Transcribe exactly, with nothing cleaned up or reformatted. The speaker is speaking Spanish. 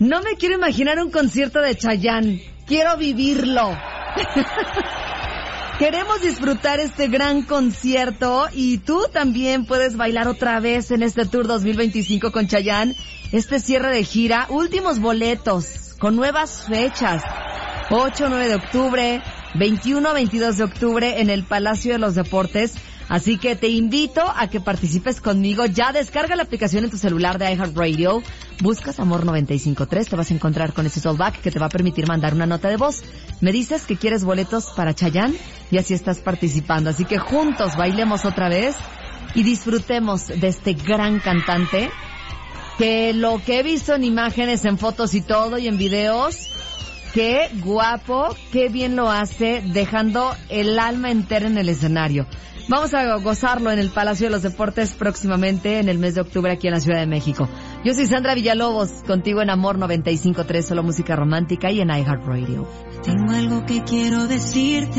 No me quiero imaginar un concierto de Chayanne. Quiero vivirlo. Queremos disfrutar este gran concierto y tú también puedes bailar otra vez en este Tour dos mil veinticinco con Chayanne. Este cierre de gira, últimos boletos con nuevas fechas. ocho, nueve de octubre, veintiuno, veintidós de octubre en el Palacio de los Deportes. Así que te invito a que participes conmigo. Ya descarga la aplicación en tu celular de iHeartRadio. Buscas Amor noventa y cinco punto tres. Te vas a encontrar con ese tollback que te va a permitir mandar una nota de voz. Me dices que quieres boletos para Chayanne y así estás participando. Así que juntos bailemos otra vez y disfrutemos de este gran cantante que lo que he visto en imágenes, en fotos y todo y en videos, qué guapo, qué bien lo hace, dejando el alma entera en el escenario. Vamos a gozarlo en el Palacio de los Deportes próximamente en el mes de octubre aquí en la Ciudad de México. Yo soy Sandra Villalobos, contigo en Amor noventa y cinco punto tres, solo música romántica y en iHeartRadio. Tengo algo que quiero decirte.